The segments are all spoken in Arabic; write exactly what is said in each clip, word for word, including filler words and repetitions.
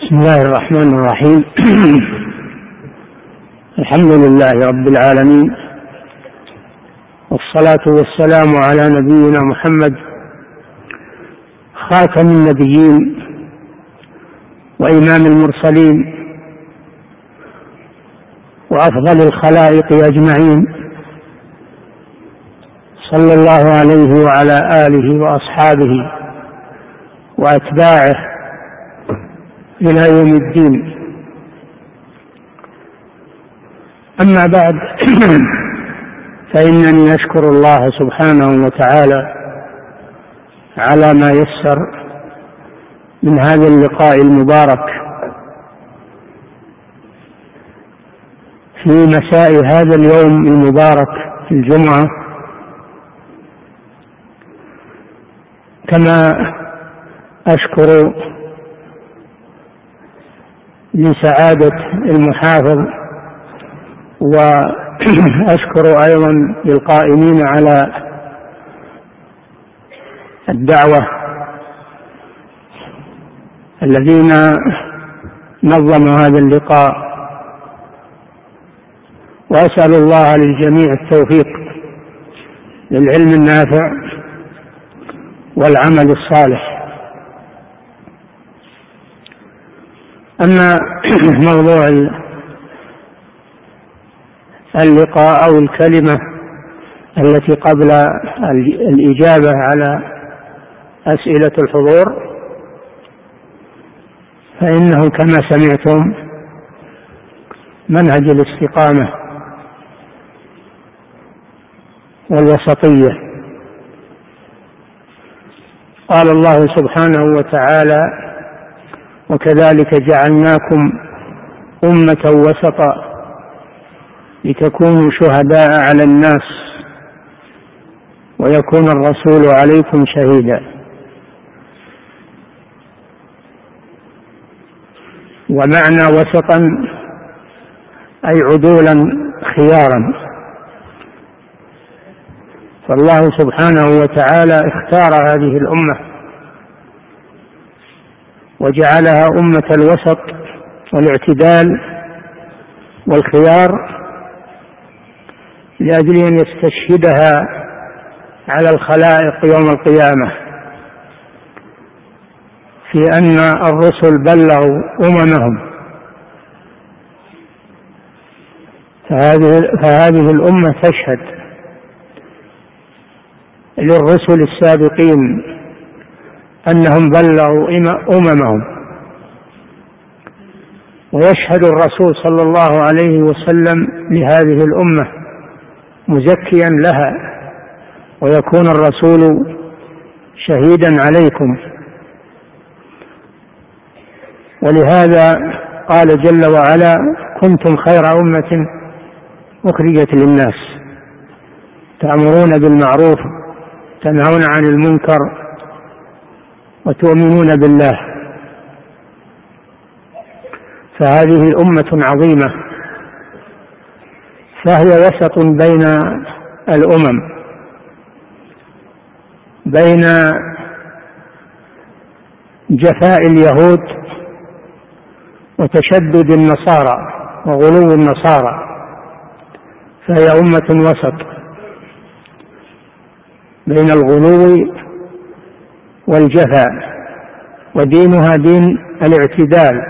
بسم الله الرحمن الرحيم. الحمد لله رب العالمين، والصلاة والسلام على نبينا محمد خاتم النبيين وإمام المرسلين وأفضل الخلائق أجمعين، صلى الله عليه وعلى آله وأصحابه وأتباعه إلى يوم الدين. أما بعد، فإنني أشكر الله سبحانه وتعالى على ما يسر من هذا اللقاء المبارك في مساء هذا اليوم المبارك في الجمعة، كما أشكر لسعادة المحافظ، وأشكر أيضا للقائمين على الدعوة الذين نظموا هذا اللقاء، وأسأل الله للجميع التوفيق للعلم النافع والعمل الصالح. أما موضوع اللقاء أو الكلمة التي قبل الإجابة على أسئلة الحضور، فإنه كما سمعتم منهج الاستقامة والوسطية. قال الله سبحانه وتعالى: وكذلك جعلناكم أمة وسطا لتكونوا شهداء على الناس ويكون الرسول عليكم شهيدا. ومعنى وسطا أي عدولا خيارا، فالله سبحانه وتعالى اختار هذه الأمة وجعلها أمة الوسط والاعتدال والخيار لأجل أن يستشهدها على الخلائق يوم القيامة في أن الرسل بلغوا أممهم. فهذه, فهذه الأمة تشهد للرسل السابقين أنهم بلغوا أممهم، ويشهد الرسول صلى الله عليه وسلم لهذه الأمة مزكيا لها، ويكون الرسول شهيدا عليكم. ولهذا قال جل وعلا: كنتم خير أمة أخرجت للناس تأمرون بالمعروف تنهون عن المنكر وتؤمنون بالله. فهذه أمة عظيمة، فهي وسط بين الأمم، بين جفاء اليهود وتشدد النصارى وغلو النصارى، فهي أمة وسط بين الغلو والجفاء، ودينها دين الاعتدال،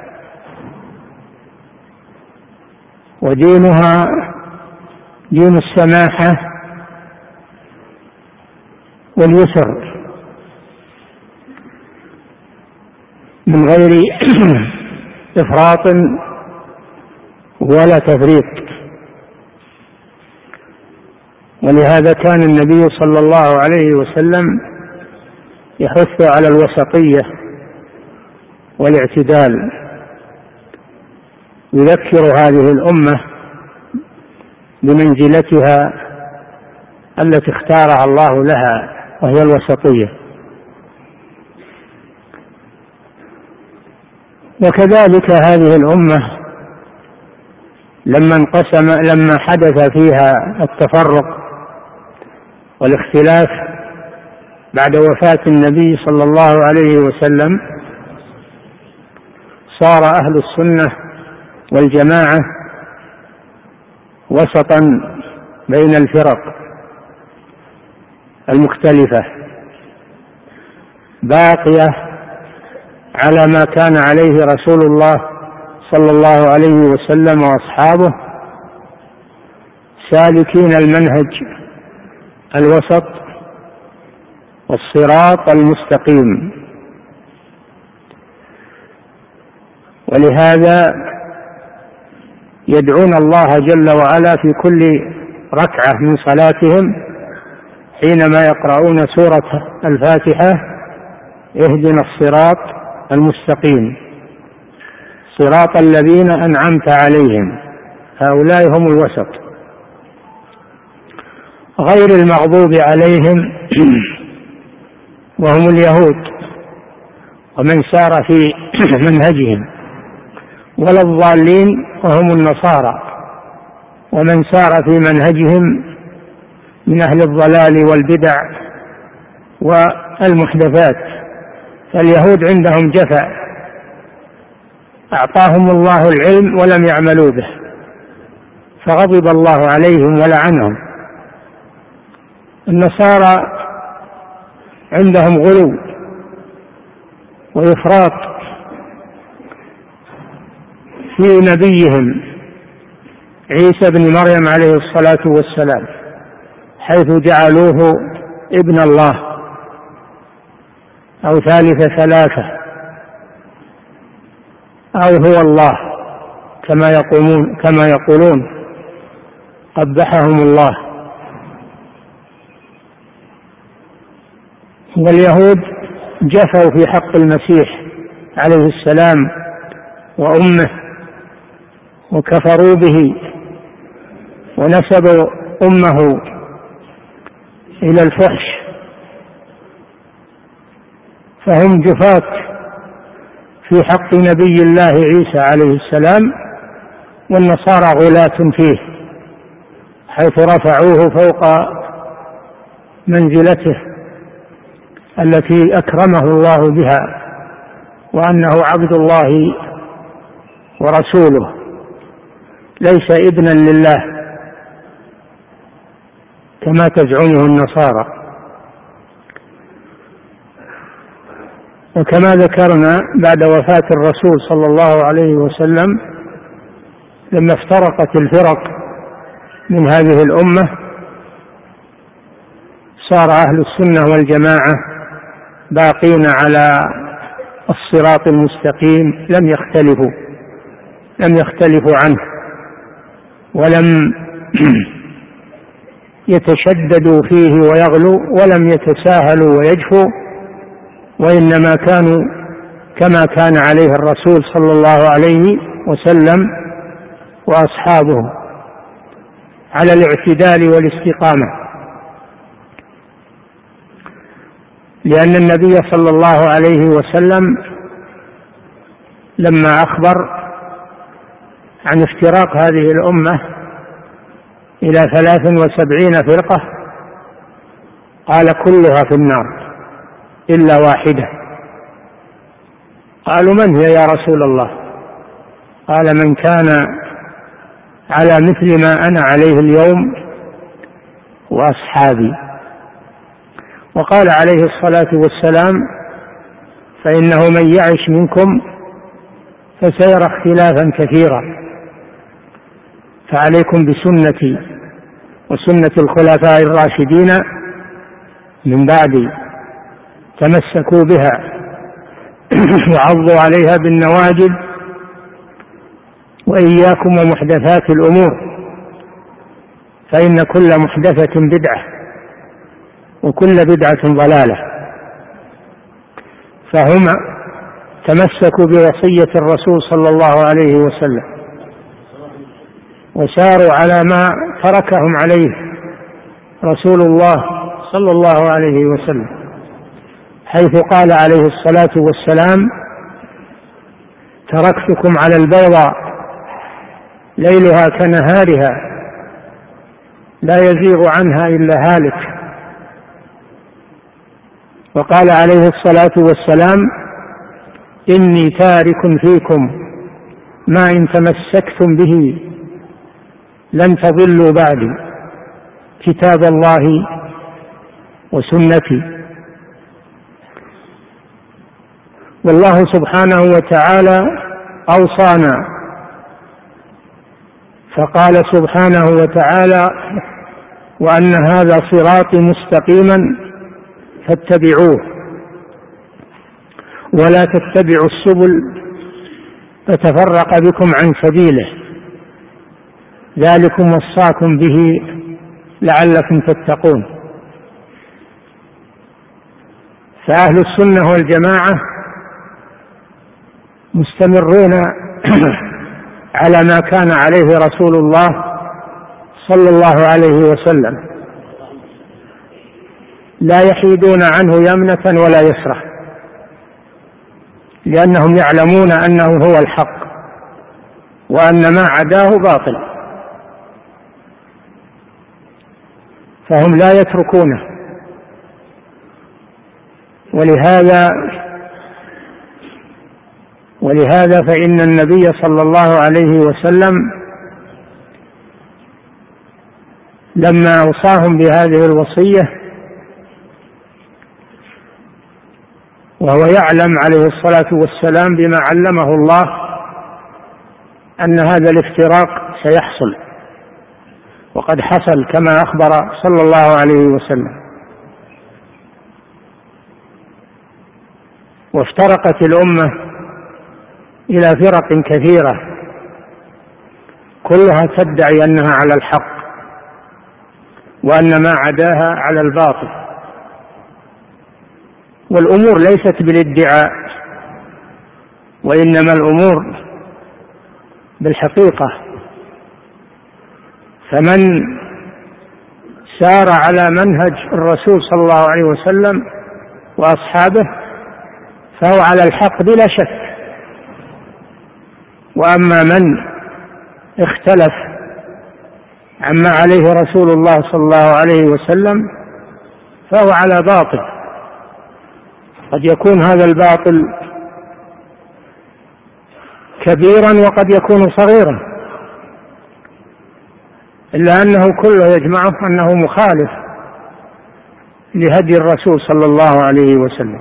ودينها دين السماحة واليسر من غير إفراط ولا تفريط. ولهذا كان النبي صلى الله عليه وسلم يحث على الوسطية والاعتدال، يذكر هذه الأمة بمنزلتها التي اختارها الله لها، وهي الوسطية. وكذلك هذه الأمة لما انقسم لما حدث فيها التفرق والاختلاف بعد وفاة النبي صلى الله عليه وسلم، صار أهل السنة والجماعة وسطا بين الفرق المختلفة، باقية على ما كان عليه رسول الله صلى الله عليه وسلم وأصحابه، سالكين المنهج الوسط والصراط المستقيم. ولهذا يدعون الله جل وعلا في كل ركعة من صلاتهم حينما يقرؤون سورة الفاتحة: اهدنا الصراط المستقيم صراط الذين أنعمت عليهم، هؤلاء هم الوسط، غير المغضوب عليهم وهم اليهود ومن سار في منهجهم، ولا الضالين وهم النصارى ومن سار في منهجهم من أهل الضلال والبدع والمحدثات. فاليهود عندهم جفا، أعطاهم الله العلم ولم يعملوا به فغضب الله عليهم ولعنهم. النصارى عندهم غلو وإفراط في نبيهم عيسى بن مريم عليه الصلاة والسلام، حيث جعلوه ابن الله أو ثالث ثلاثة أو هو الله كما يقولون كما يقولون قبحهم الله. واليهود جفوا في حق المسيح عليه السلام وأمه وكفروا به ونسبوا أمه إلى الفحش، فهم جفاة في حق نبي الله عيسى عليه السلام، والنصارى غلاة فيه حيث رفعوه فوق منزلته التي أكرمه الله بها، وأنه عبد الله ورسوله ليس ابنا لله كما تزعمه النصارى. وكما ذكرنا بعد وفاة الرسول صلى الله عليه وسلم لما افترقت الفرق من هذه الأمة صار أهل السنة والجماعة باقين على الصراط المستقيم، لم يختلفوا لم يختلفوا عنه ولم يتشددوا فيه ويغلوا ولم يتساهلوا ويجفوا، وإنما كانوا كما كان عليه الرسول صلى الله عليه وسلم وأصحابه على الاعتدال والاستقامة. لأن النبي صلى الله عليه وسلم لما أخبر عن افتراق هذه الأمة إلى ثلاث وسبعين فرقة قال كلها في النار إلا واحدة. قالوا من هي يا رسول الله؟ قال من كان على مثل ما أنا عليه اليوم وأصحابي. وقال عليه الصلاة والسلام فإنه من يعش منكم فسيرى اختلافا كثيرا، فعليكم بسنتي وسنة الخلفاء الراشدين من بعدي، تمسكوا بها وعضوا عليها بالنواجذ، وإياكم ومحدثات الأمور فإن كل محدثة بدعة وكل بدعة ضلالة. فهم تمسكوا بوصية الرسول صلى الله عليه وسلم وساروا على ما تركهم عليه رسول الله صلى الله عليه وسلم، حيث قال عليه الصلاة والسلام تركتكم على البيضاء ليلها كنهارها لا يزيغ عنها إلا هالك. وقال عليه الصلاة والسلام إني تارك فيكم ما إن تمسكتم به لن تضلوا بعدي كتاب الله وسنتي. والله سبحانه وتعالى أوصانا فقال سبحانه وتعالى وأن هذا صراطي مستقيما فاتبعوه ولا تتبعوا السبل فتفرق بكم عن سبيله ذلكم وصاكم به لعلكم تتقون. فأهل السنة والجماعة مستمرون على ما كان عليه رسول الله صلى الله عليه وسلم لا يحيدون عنه يمنة ولا يسرة لأنهم يعلمون أنه هو الحق وأن ما عداه باطل فهم لا يتركونه. ولهذا ولهذا فإن النبي صلى الله عليه وسلم لما أوصاهم بهذه الوصية وهو يعلم عليه الصلاة والسلام بما علمه الله أن هذا الافتراق سيحصل وقد حصل كما أخبر صلى الله عليه وسلم. وافترقت الأمة إلى فرق كثيرة كلها تدعي أنها على الحق وأن ما عداها على الباطل. والأمور ليست بالادعاء وإنما الأمور بالحقيقة. فمن سار على منهج الرسول صلى الله عليه وسلم وأصحابه فهو على الحق بلا شك. وأما من اختلف عما عليه رسول الله صلى الله عليه وسلم فهو على باطل. قد يكون هذا الباطل كبيرا وقد يكون صغيرا إلا أنه كله يجمعه أنه مخالف لهدي الرسول صلى الله عليه وسلم.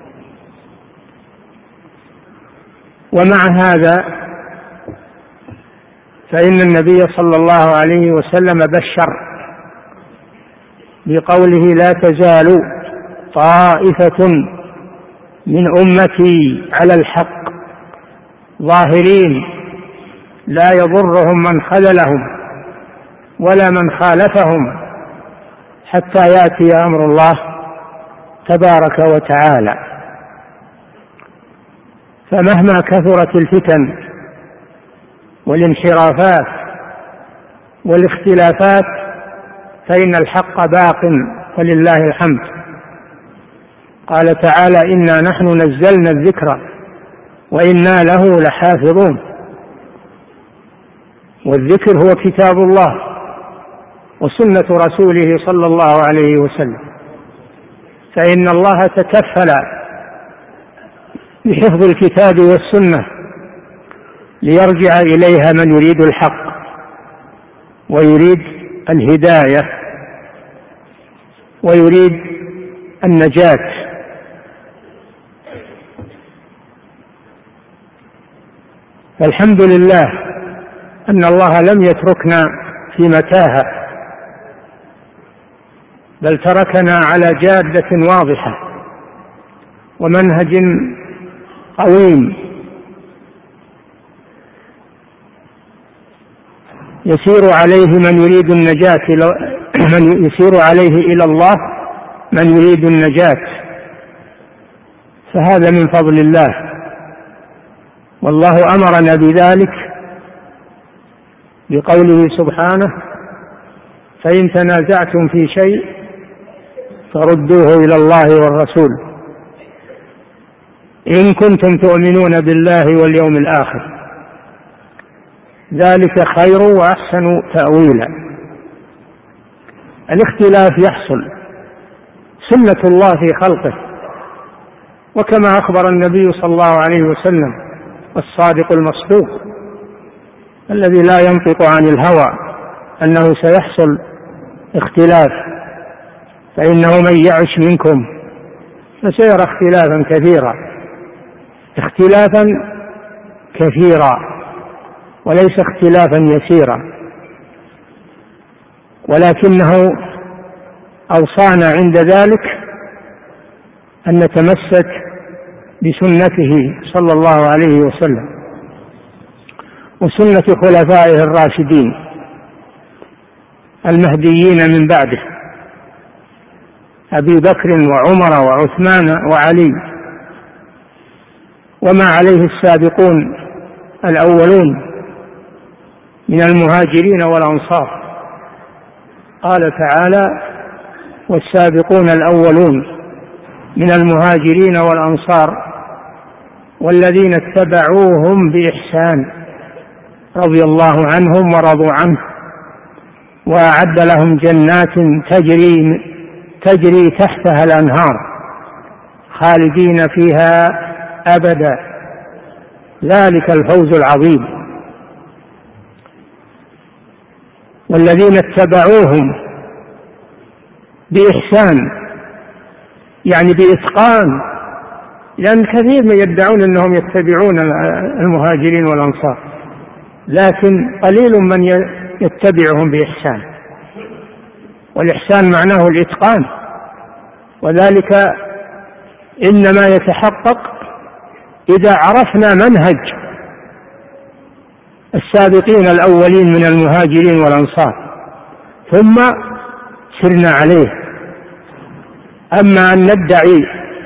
ومع هذا فإن النبي صلى الله عليه وسلم بشر بقوله لا تزال طائفة من أمتي على الحق ظاهرين لا يضرهم من خذلهم ولا من خالفهم حتى يأتي أمر الله تبارك وتعالى. فمهما كثرت الفتن والانحرافات والاختلافات فإن الحق باق ولله الحمد. قال تعالى إنا نحن نزلنا الذكر وإنا له لحافظون. والذكر هو كتاب الله وسنة رسوله صلى الله عليه وسلم. فإن الله تكفل بحفظ الكتاب والسنة ليرجع إليها من يريد الحق ويريد الهداية ويريد النجاة. فالحمد لله أن الله لم يتركنا في متاهة بل تركنا على جادة واضحة ومنهج قويم يسير عليه من يريد النجاة من يسير عليه إلى الله من يريد النجاة. فهذا من فضل الله والله أمرنا بذلك بقوله سبحانه فإن تنازعتم في شيء فردوه إلى الله والرسول إن كنتم تؤمنون بالله واليوم الآخر ذلك خير وأحسن تأويلا. الاختلاف يحصل سنة الله في خلقه وكما أخبر النبي صلى الله عليه وسلم الصادق المصدوق الذي لا ينطق عن الهوى أنه سيحصل اختلاف، فإنه من يعش منكم فسيرى اختلافا كثيرا اختلافا كثيرا وليس اختلافا يسيرا، ولكنه أوصانا عند ذلك أن نتمسك بسنته صلى الله عليه وسلم وسنة خلفائه الراشدين المهديين من بعده أبي بكر وعمر وعثمان وعلي وما عليه السابقون الأولون من المهاجرين والأنصار. قال تعالى: والسابقون الأولون من المهاجرين والأنصار والذين اتبعوهم بإحسان رضي الله عنهم ورضوا عنه وأعد لهم جنات تجري تجري تحتها الأنهار خالدين فيها أبدا ذلك الفوز العظيم. والذين اتبعوهم بإحسان يعني بإتقان، لأن كثير من يدعون أنهم يتبعون المهاجرين والأنصار لكن قليل من يتبعهم بإحسان، والإحسان معناه الإتقان، وذلك إنما يتحقق إذا عرفنا منهج السابقين الأولين من المهاجرين والأنصار ثم سرنا عليه. أما أن ندعي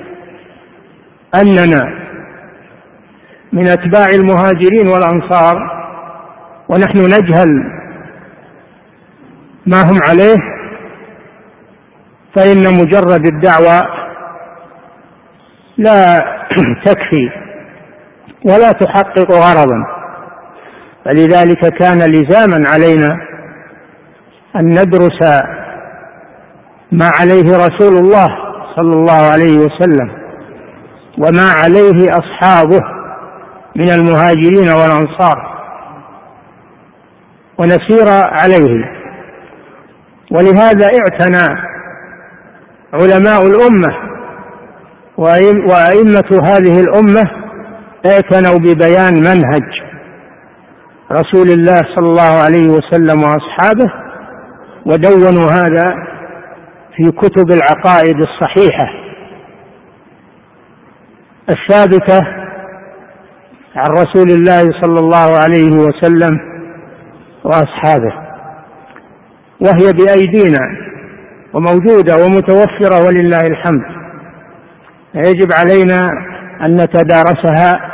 أننا من أتباع المهاجرين والأنصار ونحن نجهل ما هم عليه فإن مجرد الدعوة لا تكفي ولا تحقق غرضا، فلذلك كان لزاما علينا أن ندرس ما عليه رسول الله صلى الله عليه وسلم وما عليه أصحابه من المهاجرين والأنصار ونسير عليه. ولهذا اعتنى علماء الأمة وأئمة هذه الأمة اعتنوا ببيان منهج رسول الله صلى الله عليه وسلم وأصحابه، ودونوا هذا في كتب العقائد الصحيحة الثابتة عن رسول الله صلى الله عليه وسلم وأصحابه، وهي بأيدينا وموجودة ومتوفرة ولله الحمد. يجب علينا أن نتدارسها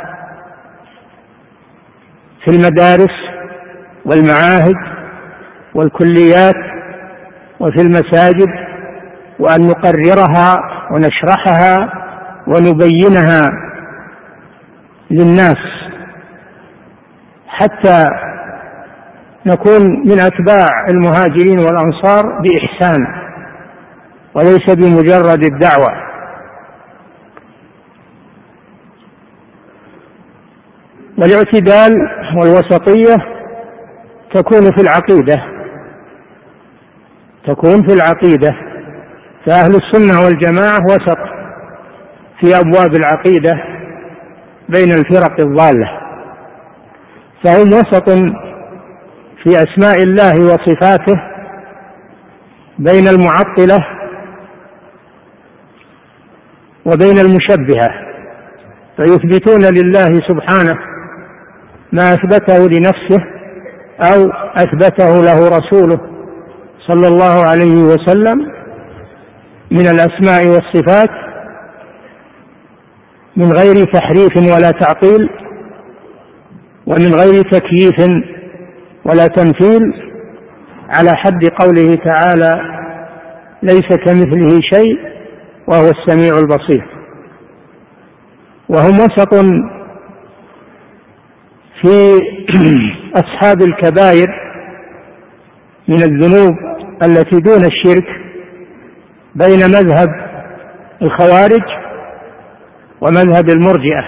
في المدارس والمعاهد والكليات وفي المساجد، وأن نقررها ونشرحها ونبينها للناس حتى نكون من أتباع المهاجرين والأنصار بإحسان وليس بمجرد الدعوة. والاعتدال والوسطية تكون في العقيدة تكون في العقيدة فأهل السنة والجماعة وسط في أبواب العقيدة بين الفرق الضالة، فهم وسط في أسماء الله وصفاته بين المعطلة وبين المشبهة، فيثبتون لله سبحانه ما أثبته لنفسه أو أثبته له رسوله صلى الله عليه وسلم من الأسماء والصفات من غير تحريف ولا تعطيل ومن غير تكييف ولا تمثيل، على حد قوله تعالى: ليس كمثله شيء وهو السميع البصير. وهم وسط في أصحاب الكبائر من الذنوب التي دون الشرك بين مذهب الخوارج ومذهب المرجئة.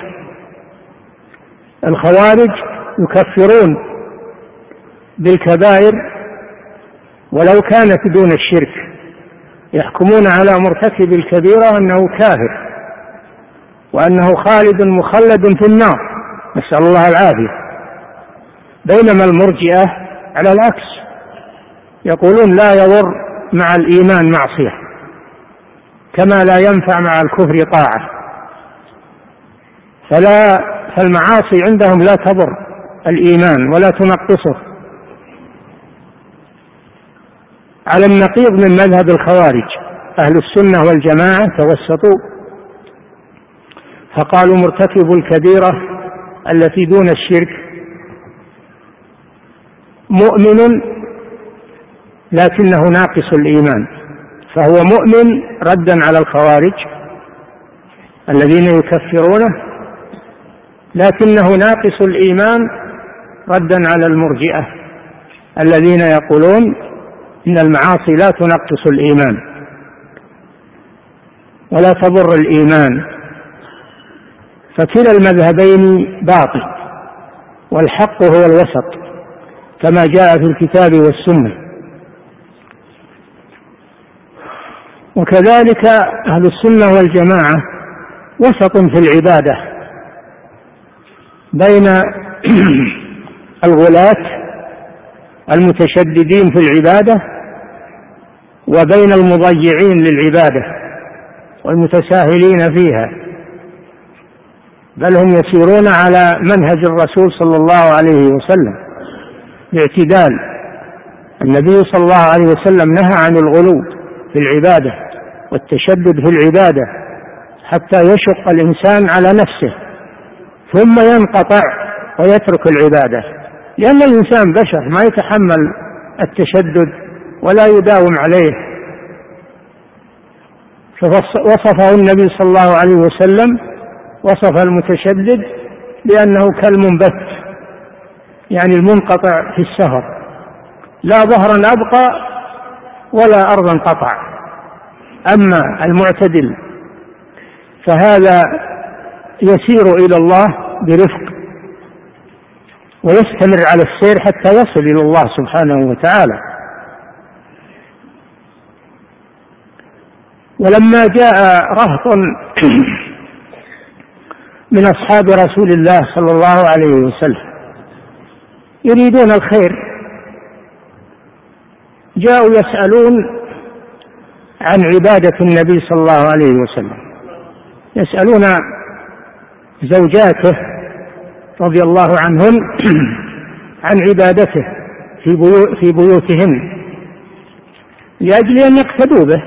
الخوارج يكفرون بالكبائر ولو كانت دون الشرك، يحكمون على مرتكب الكبيرة أنه كافر وأنه خالد مخلد في النار، نسأل الله العافية. بينما المرجئة على العكس، يقولون لا يضر مع الإيمان معصية كما لا ينفع مع الكفر طاعة، فلا فالمعاصي عندهم لا تضر الإيمان ولا تنقصه، على النقيض من مذهب الخوارج. أهل السنة والجماعة توسطوا فقالوا مرتكب الكبيرة التي دون الشرك مؤمن لكنه ناقص الإيمان، فهو مؤمن ردا على الخوارج الذين يكفرونه، لكنه ناقص الإيمان ردا على المرجئة الذين يقولون إن المعاصي لا تنقص الإيمان ولا تضر الإيمان. فكلا المذهبين باطل، والحق هو الوسط كما جاء في الكتاب والسنة. وكذلك أهل السنة والجماعة وسط في العبادة بين الغلاة المتشددين في العبادة وبين المضيعين للعبادة والمتساهلين فيها، بل هم يسيرون على منهج الرسول صلى الله عليه وسلم باعتدال. النبي صلى الله عليه وسلم نهى عن الغلو في العبادة والتشدد في العبادة حتى يشق الإنسان على نفسه ثم ينقطع ويترك العبادة، لأن الإنسان بشر ما يتحمل التشدد ولا يداوم عليه. فوصفه النبي صلى الله عليه وسلم، وصف المتشدد بأنه كالمنبت، يعني المنقطع في السفر، لا ظهرا أبقى ولا أرضا قطع. أما المعتدل فهذا يسير إلى الله برفق ويستمر على السير حتى يصل إلى الله سبحانه وتعالى. ولما جاء رهط من أصحاب رسول الله صلى الله عليه وسلم يريدون الخير، جاءوا يسألون عن عبادة النبي صلى الله عليه وسلم، يسألون زوجاته رضي الله عنهن عن عبادته في, بيو في بيوتهن لأجل أن يقتدوا به.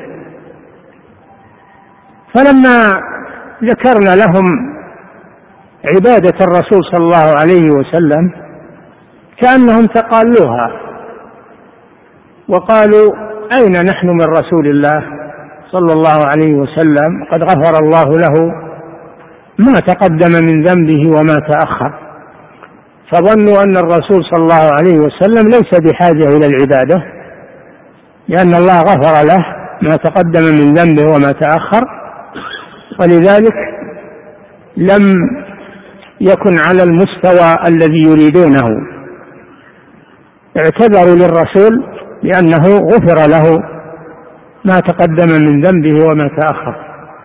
فلما ذكرنا لهم عبادة الرسول صلى الله عليه وسلم كأنهم تقالوها وقالوا أين نحن من رسول الله صلى الله عليه وسلم، قد غفر الله له ما تقدم من ذنبه وما تأخر. فظنوا أن الرسول صلى الله عليه وسلم ليس بحاجة إلى العبادة لأن الله غفر له ما تقدم من ذنبه وما تأخر، ولذلك لم يكن على المستوى الذي يريدونه. اعتذروا للرسول لأنه غفر له ما تقدم من ذنبه وما تأخر.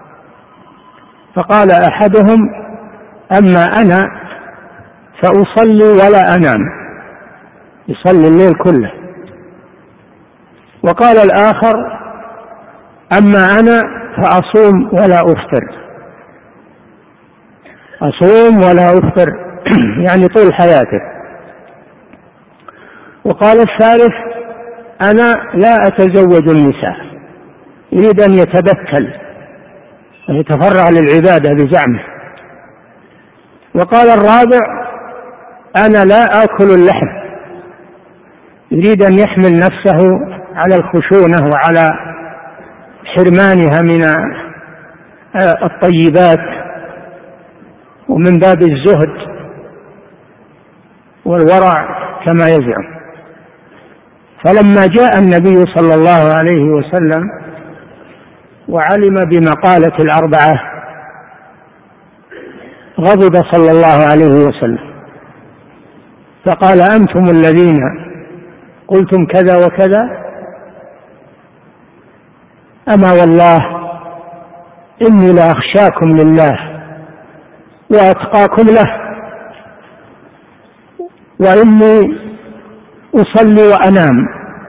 فقال أحدهم أما أنا فأصلي ولا أنام، يصلي الليل كله. وقال الآخر أما أنا فأصوم ولا أفطر، أصوم ولا أفطر يعني طول حياته. وقال الثالث أنا لا أتزوج النساء، يريد أن يتبتل ويتفرغ للعبادة بزعمه. وقال الرابع أنا لا آكل اللحم، يريد أن يحمل نفسه على الخشونة وعلى حرمانها من الطيبات ومن باب الزهد والورع كما يزعم. فلما جاء النبي صلى الله عليه وسلم وعلم بمقالة الأربعة غضب صلى الله عليه وسلم فقال: أنتم الذين قلتم كذا وكذا؟ أما والله إني لأخشاكم لله وأتقاكم له، وإني أصلي وأنام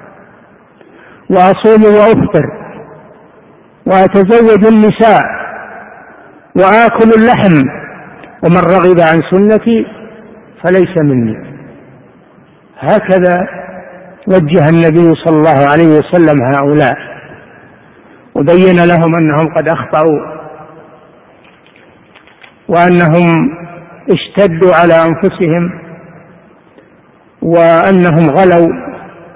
وأصوم وأفطر وأتزوج النساء وآكل اللحم، ومن رغب عن سنتي فليس مني. هكذا وجه النبي صلى الله عليه وسلم هؤلاء، وبين لهم أنهم قد أخطأوا وأنهم اشتدوا على أنفسهم وأنهم غلوا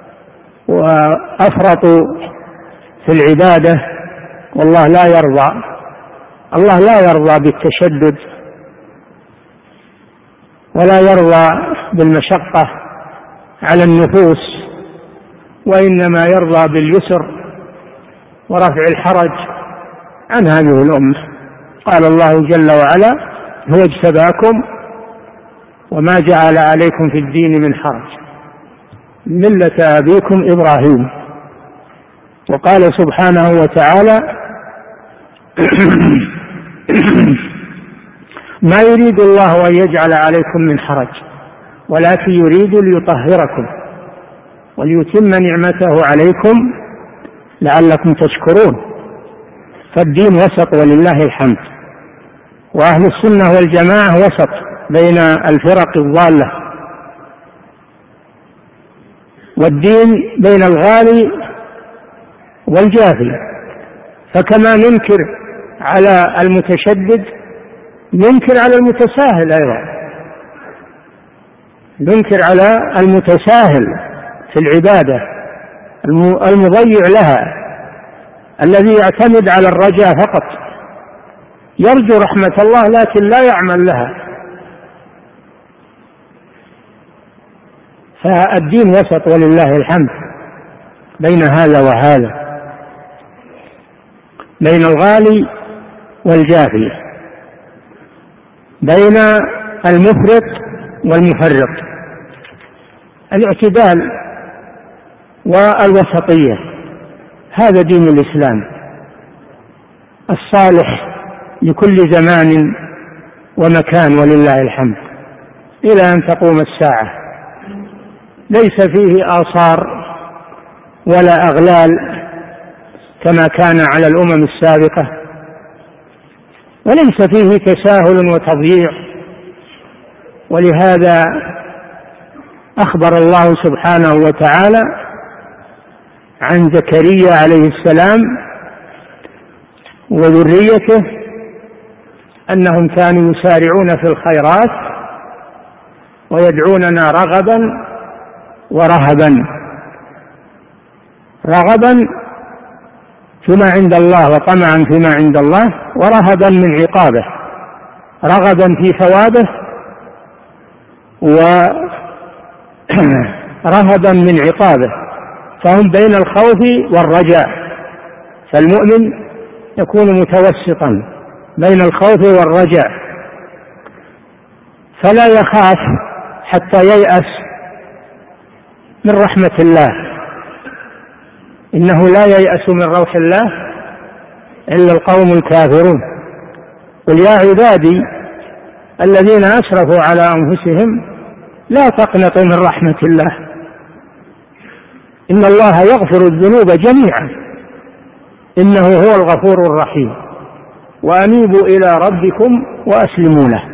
وأفرطوا في العبادة، والله لا يرضى الله لا يرضى بالتشدد ولا يرضى بالمشقة على النفوس، وإنما يرضى باليسر ورفع الحرج عن هذه الأمة. قال الله جل وعلا: هو اجتباكم وما جعل عليكم في الدين من حرج ملة أبيكم إبراهيم. وقال سبحانه وتعالى: ما يريد الله أن يجعل عليكم من حرج ولكن يريد ليطهركم وليتم نعمته عليكم لعلكم تشكرون. فالدين وسط ولله الحمد، وأهل السنة والجماعة وسط بين الفرق الضالة، والدين بين الغالي والجافي. فكما ننكر على المتشدد ننكر على المتساهل أيضا، ننكر على المتساهل في العبادة المضيع لها، الذي يعتمد على الرجاء فقط، يرجو رحمة الله لكن لا يعمل لها. فالدين وسط ولله الحمد بين هذا وهذا، بين الغالي والجافي، بين المفرط والمفرط، الاعتدال والوسطية. هذا دين الإسلام الصالح لكل زمان ومكان ولله الحمد إلى أن تقوم الساعة، ليس فيه آثار ولا أغلال كما كان على الأمم السابقة، وليس فيه تساهل وتضييع. ولهذا أخبر الله سبحانه وتعالى عن زكريا عليه السلام وذريته أنهم كانوا يسارعون في الخيرات ويدعوننا رغبا ورهبا، رغبا فيما عند الله وطمعا فيما عند الله، ورهبا من عقابه، رغبا في ثوابه ورهبا من عقابه. فهم بين الخوف والرجاء، فالمؤمن يكون متوسطا بين الخوف والرجاء، فلا يخاف حتى ييأس من رحمة الله، إنه لا ييأس من روح الله إلا القوم الكافرون. قل يا عبادي الذين أسرفوا على أنفسهم لا تقنطوا من رحمة الله إن الله يغفر الذنوب جميعا إنه هو الغفور الرحيم وأنيبوا إلى ربكم وأسلموا له.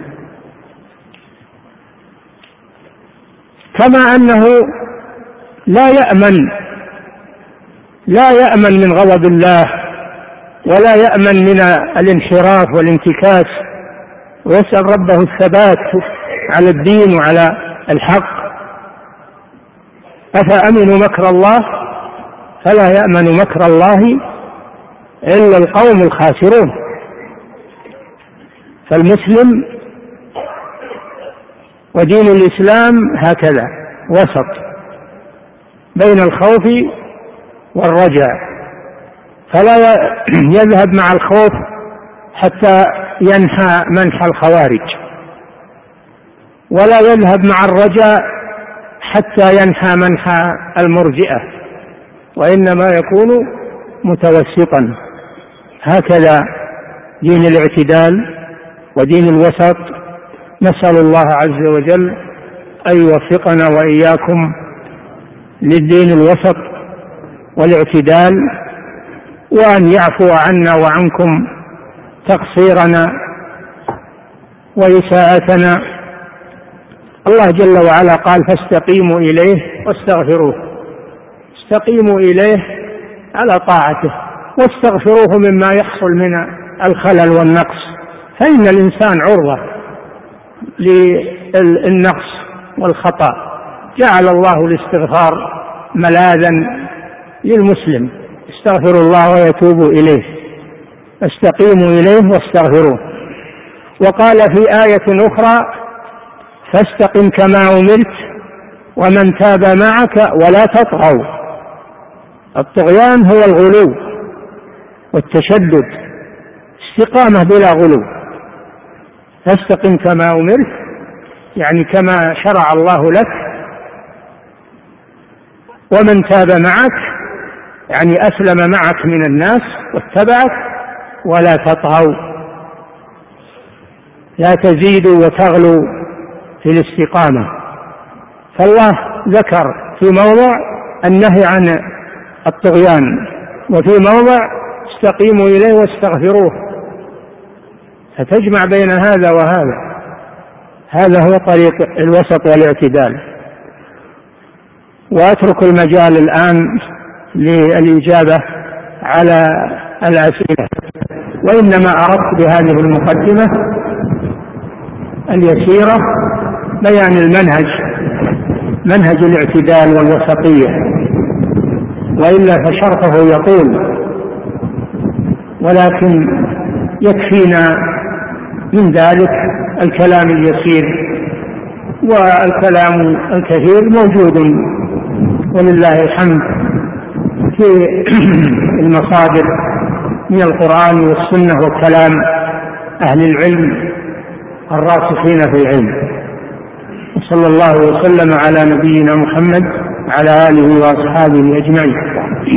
كما أنه لا يأمن لا يأمن من غضب الله ولا يأمن من الانحراف والانتكاس، ويسأل ربه الثبات على الدين وعلى الحق. أفأمنوا مكر الله فلا يأمن مكر الله إلا القوم الخاسرون. فالمسلم ودين الإسلام هكذا وسط بين الخوف والرجاء، فلا يذهب مع الخوف حتى ينحى منحى الخوارج ولا يذهب مع الرجاء حتى ينحى منحى المرجئة، وإنما يكون متوسطا. هكذا دين الاعتدال ودين الوسط. نسأل الله عز وجل أن يوفقنا وإياكم للدين الوسط والاعتدال، وأن يعفو عنا وعنكم تقصيرنا وإساءتنا. الله جل وعلا قال: فاستقيموا إليه واستغفروه. استقيموا إليه على طاعته، واستغفروه مما يحصل من الخلل والنقص، فإن الإنسان عرضة للنقص والخطأ. جعل الله الاستغفار ملاذا للمسلم، استغفر الله ويتوب إليه، استقيموا إليه واستغفروه. وقال في آية أخرى: فاستقم كما أمرت ومن تاب معك ولا تطغوا. الطغيان هو الغلو والتشدد، استقامة بلا غلو. فاستقم كما أمرت يعني كما شرع الله لك، ومن تاب معك يعني أسلم معك من الناس واتبعك، ولا تطغوا، لا تزيدوا وتغلوا في الاستقامة. فالله ذكر في موضع النهي عن الطغيان، وفي موضع استقيموا إليه واستغفروه، فتجمع بين هذا وهذا. هذا هو طريق الوسط والاعتدال. وأترك المجال الآن للإجابة على الأسئلة، وإنما أردت بهذه المقدمة اليسيرة بيان المنهج، منهج الاعتدال والوسطية، وإلا فشرحه يطول، ولكن يكفينا من ذلك الكلام اليسير، والكلام الكثير موجود ولله الحمد في المصادر من القرآن والسنة وكلام أهل العلم الراسخين في العلم. وصلى الله وسلم على نبينا محمد وعلى آله وأصحابه أجمعين.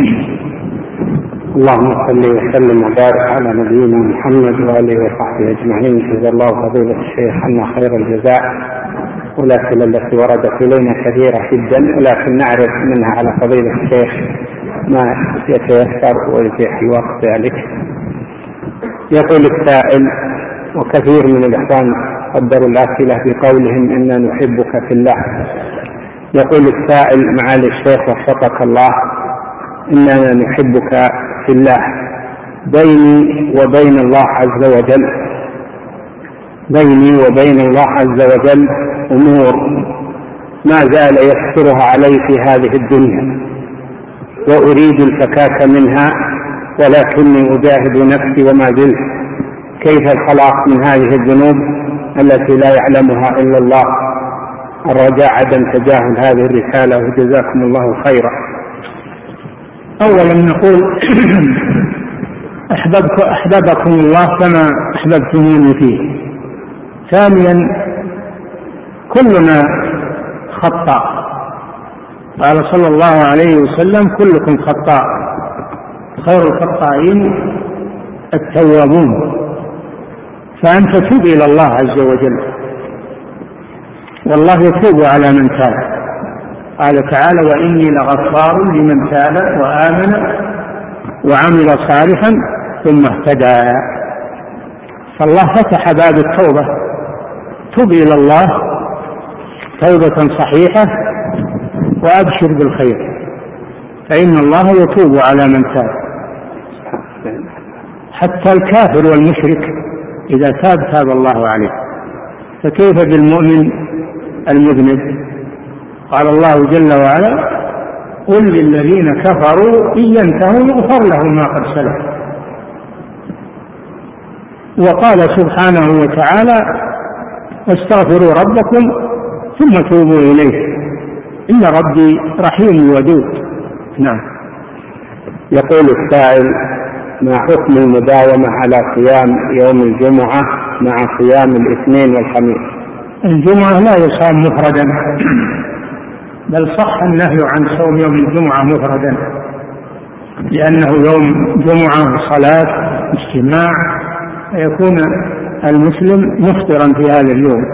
اللهم صل وسلم وبارك على نبينا محمد وآله وصحبه أجمعين. جزا الله فضيلة الشيخ عنا خير الجزاء. والأسئلة التي وردت إلينا كثيرة جدا، ولكن نعرف منها على فضيلة الشيخ ما يتيسر ويتيح في وقت ذلك. يقول السائل، وكثير من الإخوان قدروا الأسئلة بقولهم إنا نحبك في الله. يقول السائل: معالي الشيخ وفقك الله، إننا نحبك في الله، بيني وبين الله عز وجل بيني وبين الله عز وجل أمور ما زال يسترها علي في هذه الدنيا، وأريد الفكاك منها، ولكني أجاهد نفسي وما زلت. كيف الخلاص من هذه الذنوب التي لا يعلمها إلا الله؟ الرجاء عدم تجاهل هذه الرسالة، وجزاكم الله خيرا. أولا نقول أحببكم الله كما أحببتموني فيه. ثانيا كلنا خطاء، قال صلى الله عليه وسلم: كلكم خطاء، خير الخطائين التوابون. فأنت تب إلى الله عز وجل، والله يتوب على من تاب. قال تعالى: وإني لغفار لمن تاب وآمن وعمل صالحا ثم اهتدى. فالله فتح باب التوبة، تب إلى الله توبة صحيحة وأبشر بالخير، فإن الله يتوب على من تاب. حتى الكافر والمشرك إذا تاب تاب الله عليه، فكيف بالمؤمن المذنب؟ قال الله جل وعلا: قل للذين كفروا إن ينتهوا يغفر لهم ما قد سلف. وقال سبحانه وتعالى: واستغفروا ربكم ثم توبوا إليه إن ربي رحيم ودود. نعم. يقول السائل: ما حكم المداومة على صيام يوم الجمعة مع صيام الاثنين والخميس؟ الجمعة لا يصام مفردا، بل صح النهي عن صوم يوم الجمعة مفردا، لأنه يوم جمعة صلاة اجتماع، فيكون المسلم مفطرا في هذا اليوم،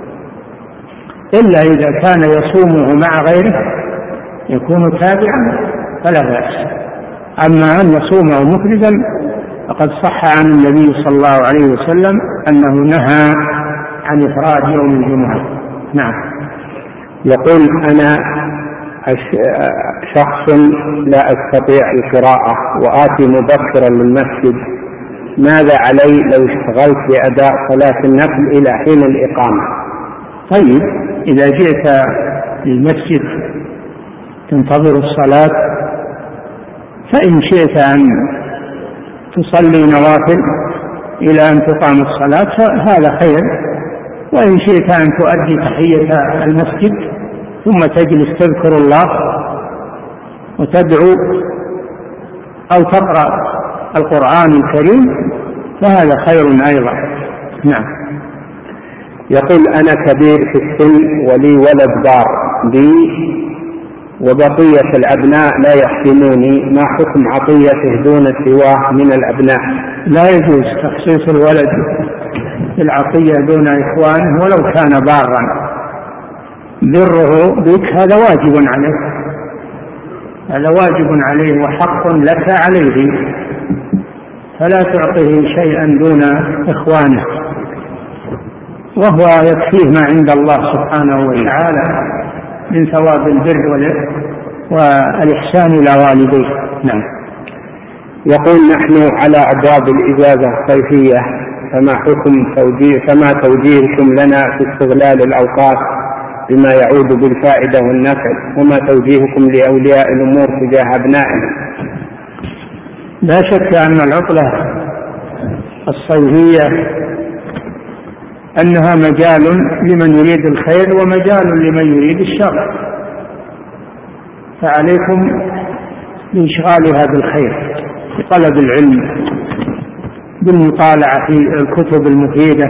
إلا إذا كان يصومه مع غيره يكون تابعا فلا بأس. أما أن يصومه مفردا فقد صح عن النبي صلى الله عليه وسلم أنه نهى عن إفراد يوم الجمعة. نعم. يقول أنا شخص لا أستطيع القراءة وآتي مبكرا للمسجد، ماذا علي لو اشتغلت بأداء صلاة النفل إلى حين الإقامة؟ طيب، إذا جئت للمسجد تنتظر الصلاة فإن شئت أن تصلي نوافل إلى أن تقام الصلاة فهذا خير، وإن شئت أن تؤدي تحية المسجد ثم تجلس تذكر الله وتدعو أو تقرأ القرآن الكريم فهذا خير أيضا. نعم. يقول أنا كبير في السن ولي ولد بار بي وبقية الأبناء لا يحسنوني، ما حكم عطيته دون سواه من الأبناء؟ لا يجوز تخصيص الولد بالعطية دون إخوانه ولو كان بارا، بره بك هذا واجب عليه، هذا واجب عليه وحق لك عليه، فلا تعطيه شيئا دون إخوانه، وهو يكفيه ما عند الله سبحانه وتعالى من ثواب البر والإحسان إلى والديه. نعم. يقول نحن على أبواب الإجازة الصيفية، فما حكم توجيه فما توجيهكم لنا في استغلال الأوقات بما يعود بالفائدة والنفع، وما توجيهكم لأولياء الأمور تجاه أبنائنا؟ لا شك أن العطلة الصيفية أنها مجال لمن يريد الخير ومجال لمن يريد الشر، فعليكم بإشغالها بالخير، بطلب العلم، بالمطالعة في الكتب المفيدة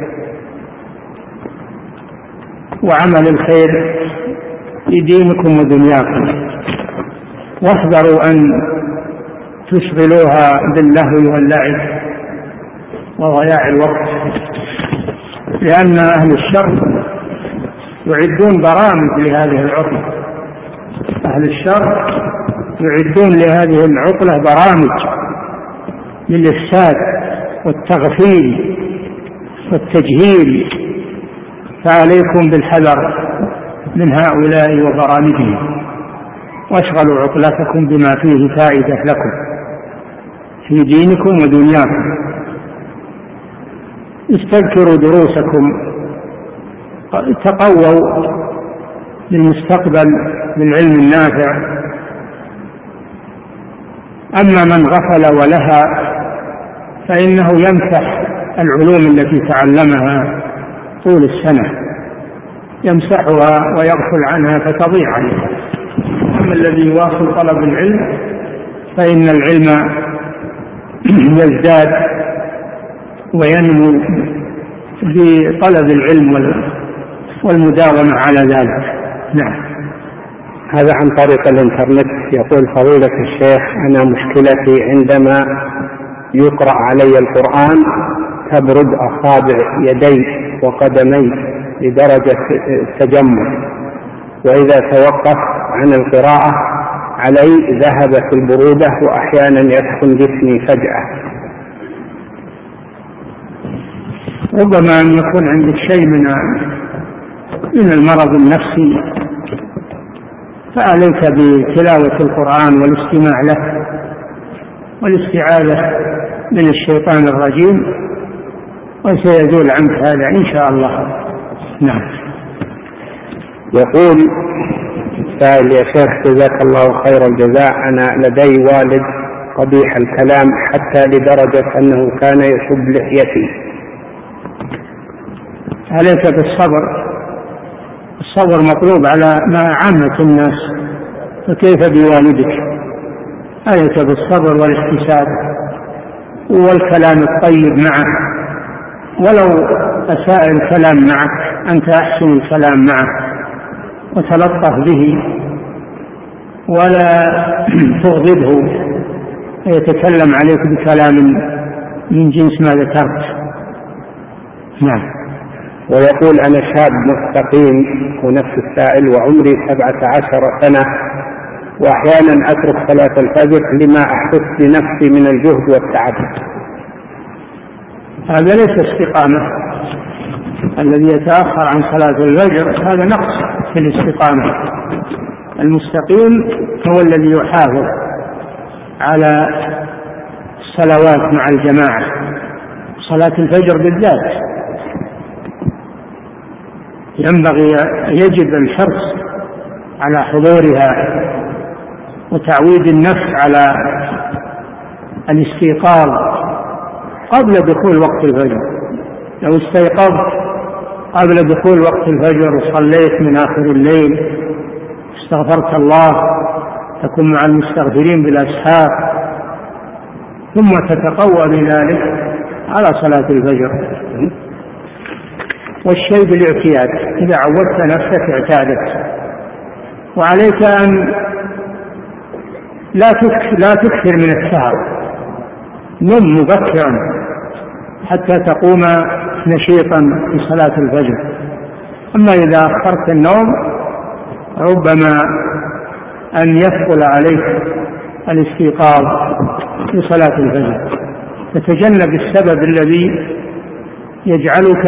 وعمل الخير في دينكم ودنياكم، واحذروا أن تشغلوها باللهو واللعب وضياع الوقت، لأن أهل الشر يعدون برامج لهذه العطلة، أهل الشر يعدون لهذه العطلة برامج للإفساد والتغفيل والتجهيل، فعليكم بالحذر من هؤلاء وبرامجهم، واشغلوا عطلتكم بما فيه فائدة لكم في دينكم ودنياكم. استذكروا دروسكم، تقووا للمستقبل بالعلم النافع. أما من غفل ولها فإنه يمسح العلوم التي تعلمها طول السنة، يمسحها ويغفل عنها فتضيع عليه. أما الذي يواصل طلب العلم فإن العلم يزداد وينمو بطلب العلم والمداومة على ذلك. نعم. هذا عن طريق الانترنت. يقول فضيلة الشيخ أنا مشكلتي عندما يقرأ علي القرآن تبرد أصابع يدي وقدمي لدرجة التجمد، وإذا توقف عن القراءة علي ذهبت البرودة وأحيانا يسخن جسمي فجأة. ربما أن يكون عندك شيء من من المرض النفسي، فعليك بتلاوة القرآن والاستماع له والاستعاذة من الشيطان الرجيم، وسيزول عنك هذا إن شاء الله. نعم. يقول سائل يا شيخ جزاك الله خير الجزاء، أنا لدي والد قبيح الكلام حتى لدرجة أنه كان يشب لحيتي. عليك بالصبر، الصبر مطلوب على ما عامة الناس، فكيف بوالدك؟ عليك بالصبر والاحتساب والكلام الطيب معه، ولو أساء الكلام معك، أنت أحسن الكلام معه وتلطف به ولا تغضبه يتكلم عليك بكلام من جنس ما ذكرت. نعم. ويقول أنا شاب مستقيم ونفس السائل وعمري سبعة عشر سنة، وأحيانا أترك صلاة الفجر لما أحس بنفسي من الجهد والتعب. هذا ليس استقامة. الذي يتأخر عن صلاة الفجر هذا نقص في الاستقامة. المستقيم هو الذي يحافظ على الصلوات مع الجماعة، صلاة الفجر بالذات ينبغي يجب الحرص على حضورها وتعويد النفس على الاستيقاظ قبل دخول وقت الفجر. لو استيقظت قبل دخول وقت الفجر وصليت من آخر الليل استغفرت الله تكون مع المستغفرين بالأسحار ثم تتقوى بذلك على صلاة الفجر. والشيء بالاعتياد، إذا عودت نفسك اعتادت. وعليك أن لا لا تكثر من السهر، نم مبكرا حتى تقوم نشيطا في صلاة الفجر. أما إذا أخرت النوم ربما أن يثقل عليك الاستيقاظ في صلاة الفجر، تتجنب السبب الذي يجعلك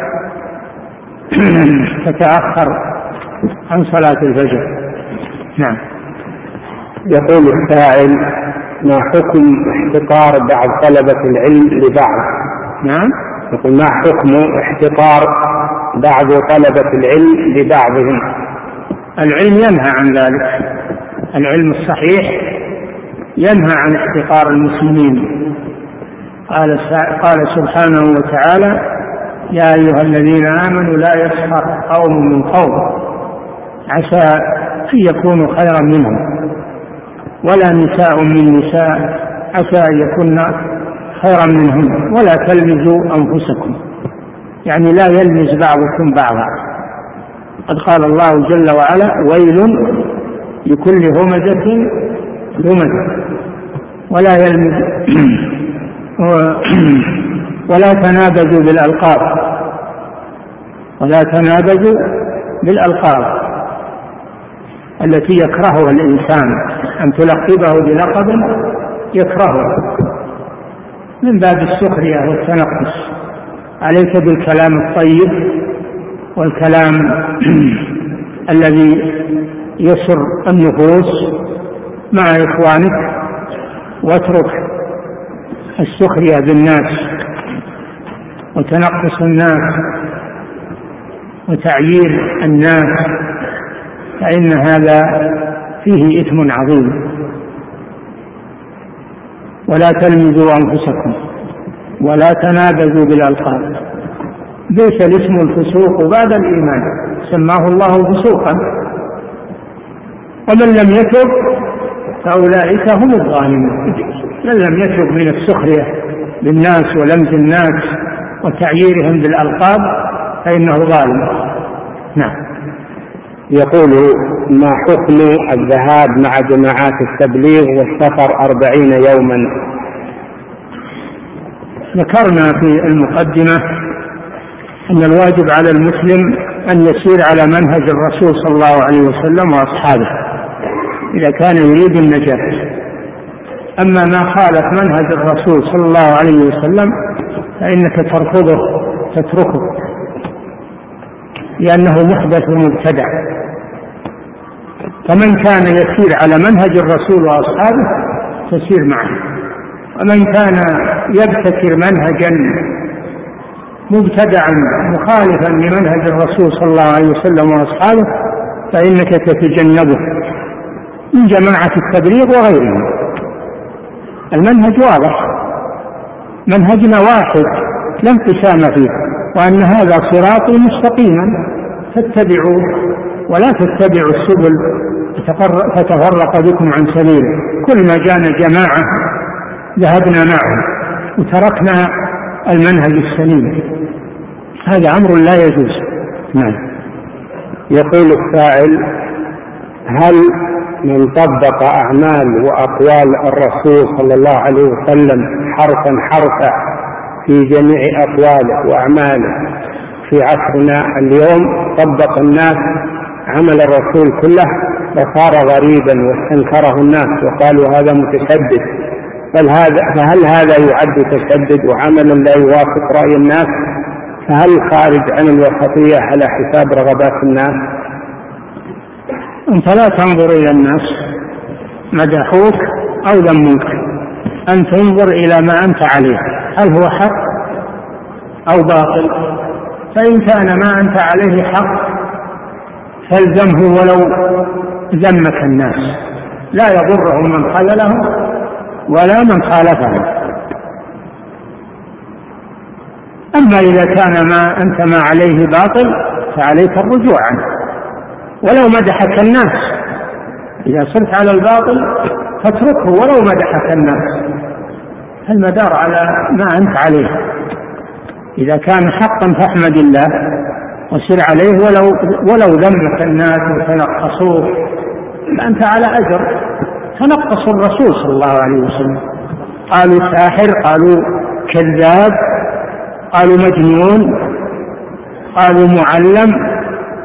تتأخر عن صلاة الفجر. نعم. يقول السائل ما حكم احتقار بعض طلبة العلم لبعض؟ نعم. يقول ما حكم احتقار بعض طلبة العلم لبعضهم؟ العلم ينهى عن ذلك، العلم الصحيح ينهى عن احتقار المسلمين. قال قال سبحانه وتعالى يا أيها الذين آمنوا لا يسخر قوم من قوم عسى أن يكونوا خيرا منهم ولا نساء من نساء عسى أن يكون خيرا منهم ولا تلمزوا أنفسكم، يعني لا يلمز بعضكم بعضا. قد قال الله جل وعلا ويل لكل همزة لمزة ولا يلمز ولا تنابزوا بالألقاب ولا تنابزوا بالألقاب التي يكرهها الإنسان، أن تلقبه بلقب يكرهه من باب السخرية والتنقص. عليك بالكلام الطيب والكلام الذي يسر النفوس مع إخوانك، واترك السخرية بالناس وتنقص الناس وتعيير الناس، فإن هذا فيه إثم عظيم. ولا تلمزوا أنفسكم ولا تنابزوا بالألقاب بئس الاسم الفسوق بعد الإيمان سماه الله فسوقا، ومن لم يتب فأولئك هم الظالمون. من لم يتب من السخرية بالناس ولمز الناس وتعييرهم بالألقاب فإنه ظالم. نعم. يقول ما حكم الذهاب مع جماعات التبليغ والسفر أربعين يوما؟ ذكرنا في المقدمة أن الواجب على المسلم أن يسير على منهج الرسول صلى الله عليه وسلم وأصحابه إذا كان يريد النجاة. أما ما خالف منهج الرسول صلى الله عليه وسلم فإنك ترفضه تتركه لأنه محدث ومبتدع. فمن كان يسير على منهج الرسول وأصحابه تسير معه، ومن كان يبتكر منهجا مبتدعا مخالفا لمنهج الرسول صلى الله عليه وسلم وأصحابه فإنك تتجنبه من جماعة التبليغ وغيرهم. المنهج واضح، منهجنا واحد لا انقسام فيه، وأن هذا صراطي مستقيما فاتبعوه ولا تتبعوا السبل فتفرق بكم عن سبيله. كل ما جاءنا جماعة ذهبنا معهم وتركنا المنهج السليم. هذا أمر لا يجوز. نعم. يقول السائل: هل من طبق أعمال وأقوال الرسول صلى الله عليه وسلم حرفا حرفا في جميع أقواله وأعماله في عصرنا اليوم، طبق الناس عمل الرسول كله فصار غريبا واستنكره الناس وقالوا هذا متشدد، فهل هذا يعد تشدد وعملا لا يوافق رأي الناس؟ فهل خارج عن الوسطية على حساب رغبات الناس؟ أنت لا تنظر إلى الناس مدحوك أو ذموك، أن تنظر إلى ما أنت عليه، هل هو حق أو باطل؟ فإن كان ما أنت عليه حق فالزمه ولو ذمك الناس، لا يضرهم من خذلهم ولا من خالفهم. أما إذا كان ما أنت ما عليه باطل فعليك الرجوع عنه ولو مدحك الناس. إذا صرت على الباطل فاتركه ولو مدحك الناس، المدار على ما أنت عليه. إذا كان حقا فاحمد الله وسر عليه ولو, ولو ذمك الناس وتنقصوه فأنت على أجر. تنقصوا الرسول صلى الله عليه وسلم، قالوا ساحر، قالوا كذاب، قالوا مجنون، قالوا معلم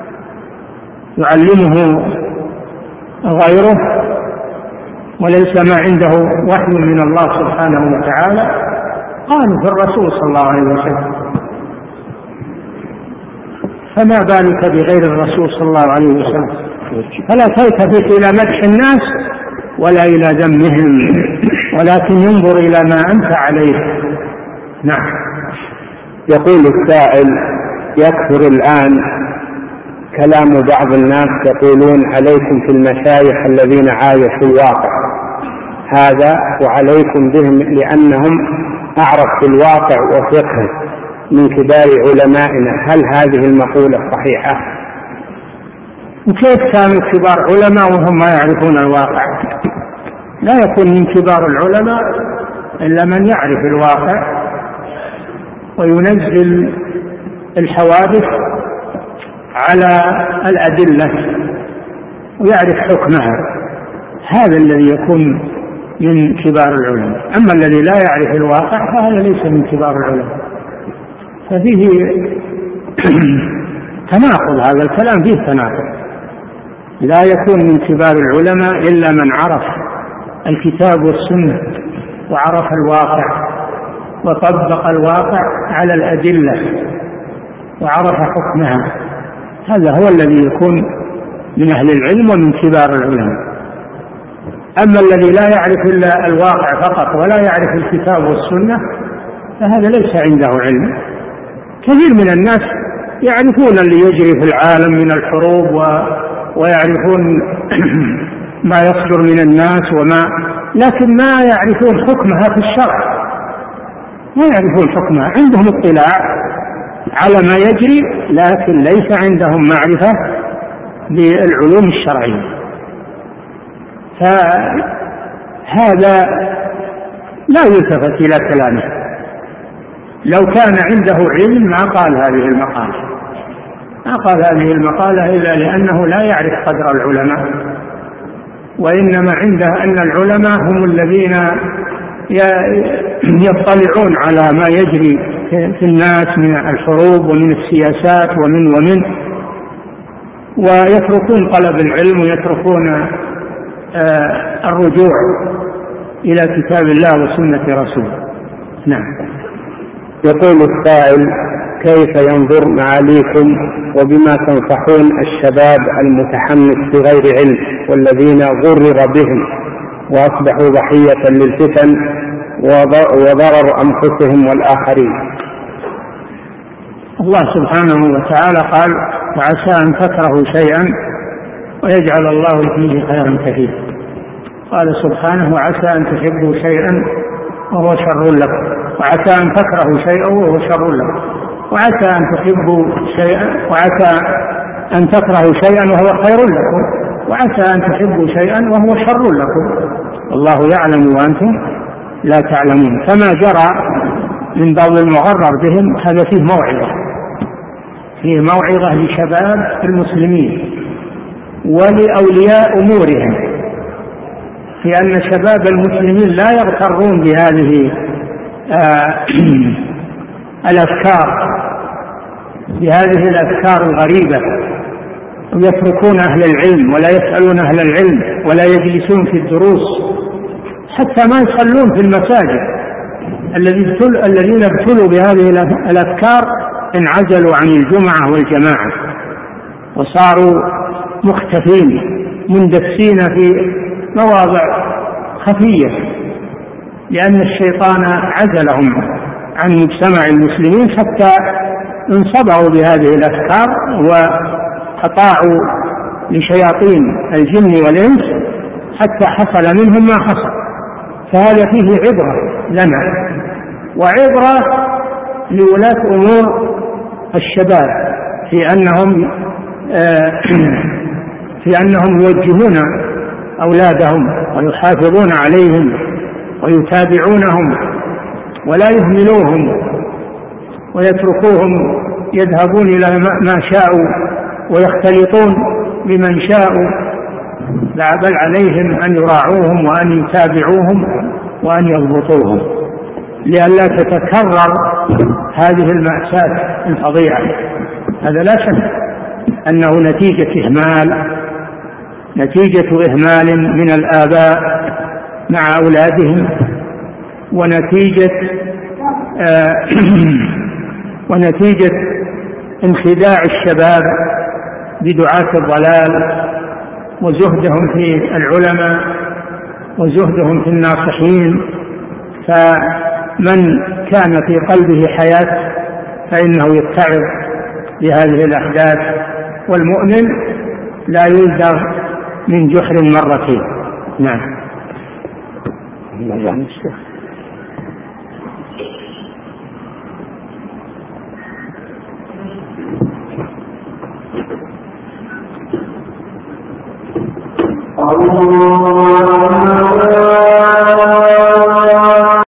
يعلمه غيره وليس ما عنده وحي من الله سبحانه وتعالى، قالوا في الرسول صلى الله عليه وسلم، فما بالك بغير الرسول صلى الله عليه وسلم؟ فلا تلتفت إلى مدح الناس ولا إلى ذمهم، ولكن ينظر إلى ما أنت عليه. نعم. يقول السائل: يكثر الآن كلام بعض الناس يقولون عليكم في المشايخ الذين عايشوا الواقع هذا وعليكم بهم لأنهم أعرف بالواقع وفقه من كبار علمائنا، هل هذه المقولة صحيحة؟ وكيف كانوا كبار علماء وهم ما يعرفون الواقع؟ لا يكون من كبار العلماء إلا من يعرف الواقع وينزل الحوادث على الأدلة ويعرف حكمها، هذا الذي يكون من كبار العلماء. أما الذي لا يعرف الواقع فهذا ليس من كبار العلماء. ففيه تناقض، هذا الكلام فيه تناقض. لا يكون من كبار العلماء إلا من عرف الكتاب والسنة وعرف الواقع وطبق الواقع على الأدلة وعرف حكمها، هذا هو الذي يكون من أهل العلم ومن كبار العلماء. أما الذي لا يعرف إلا الواقع فقط ولا يعرف الكتاب والسنة فهذا ليس عنده علم. كثير من الناس يعرفون اللي يجري في العالم من الحروب و... ويعرفون ما يصدر من الناس وما، لكن ما يعرفون حكمها في الشرع، ما يعرفون حكمها. عندهم اطلاع على ما يجري لكن ليس عندهم معرفة بالعلوم الشرعية، فهذا لا يلتفت إلى كلامه. لو كان عنده علم ما قال هذه المقالة، ما قال هذه المقالة إلا لأنه لا يعرف قدر العلماء، وإنما عنده أن العلماء هم الذين يطلعون على ما يجري في الناس من الحروب ومن السياسات ومن ومن ويتركون طلب العلم ويتركون الرجوع إلى كتاب الله وسنة رسوله. نعم. يقول السائل: كيف ينظر معاليكم وبما تنصحون الشباب المتحمس بغير علم والذين غرر بهم وأصبحوا ضحية للفتن وضرر أنفسهم والآخرين؟ الله سبحانه وتعالى قال: وعسى أن تكرهوا شيئا ويجعل الله فيه خيرا كثيرا. قال سبحانه: وعسى أن تحبوا شيئا وهو شر لكم، وعسى أن تكرهوا شيئا وهو شر لكم، وعسى أن تحبوا شيئا، وعسى أن تكرهوا شيئا وهو خير لكم، وعسى أن تحبوا شيئا وهو شر لكم، والله يعلم وأنتم لا تعلمون. فما جرى من بعض المغرر بهم هذا فيه موعظة فيه موعظة لشباب المسلمين ولأولياء أمورهم، في أن شباب المسلمين لا يغترون بهذه آه الأفكار بهذه الأفكار الغريبة، ويتركون أهل العلم ولا يسألون أهل العلم ولا يجلسون في الدروس، حتى ما يصلون في المساجد. الذين ابتلوا بهذه الأفكار انعزلوا عن الجمعة والجماعة وصاروا مختفين مندسين في مواضع خفية، لأن الشيطان عزلهم عن مجتمع المسلمين حتى انصبغوا بهذه الأفكار وأطاعوا لشياطين الجن والإنس حتى حصل منهم ما حصل. فهذا فيه عبرة لنا وعبرة لولاة أمور الشباب في أنهم في أنهم يوجهون أولادهم ويحافظون عليهم ويتابعونهم ولا يهملوهم ويتركوهم يذهبون إلى ما شاءوا ويختلطون بمن شاءوا، بل عليهم أن يراعوهم وأن يتابعوهم وأن يضبطوهم لئلا تتكرر هذه المأساة الفظيعة. هذا لا شك أنه نتيجة إهمال نتيجة إهمال من الآباء مع أولادهم، ونتيجة آه ونتيجة انخداع الشباب بدعاة الضلال وزهدهم في العلماء وزهدهم في الناصحين. فمن كان في قلبه حياة فإنه يتعظ بهذه الأحداث، والمؤمن لا يلدغ من جحر مرتين. نعم. الله